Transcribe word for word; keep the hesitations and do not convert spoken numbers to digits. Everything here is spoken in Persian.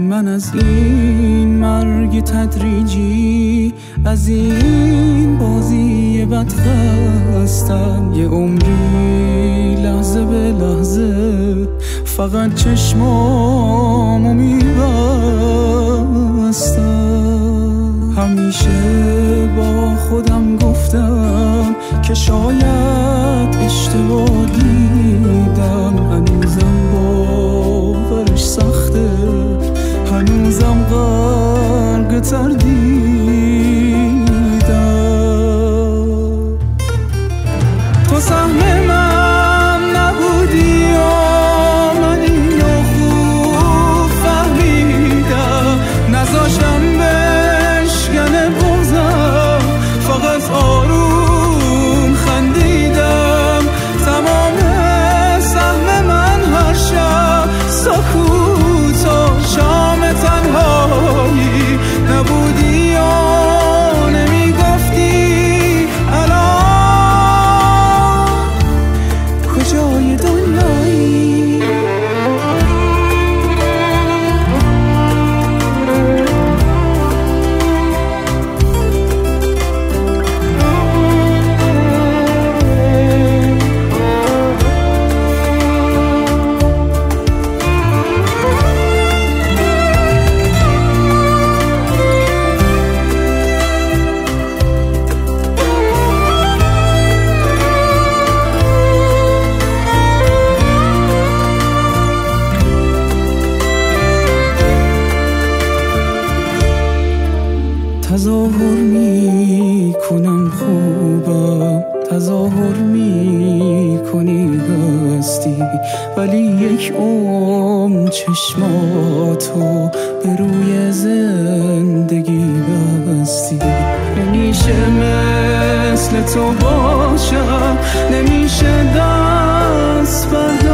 من از این مرگ تدریجی، از این بازی بد خستم، یه عمری لحظه به لحظه فقط چشمامو میبستم. همیشه با خودم گفتم که شاید اشتباه دیدم، هنوزم باورش سخته، هنوزم غرق تردیدم. تو سهم من نبودی و من اینو خوب فهمیدم، نذاشتم بشکنه بغضم، فقط آروم خندیدم. تمام سهم من هر شب سکوت و شام تنهایی نبودی و نمیگفتی الان کجای دنیایی. تظاهر می کنم خوبم، تظاهر می کنی هستی، ولی یک عمر چشماتو به روی زندگی بستی. نمیشه مثل تو باشم، نمیشه دست بر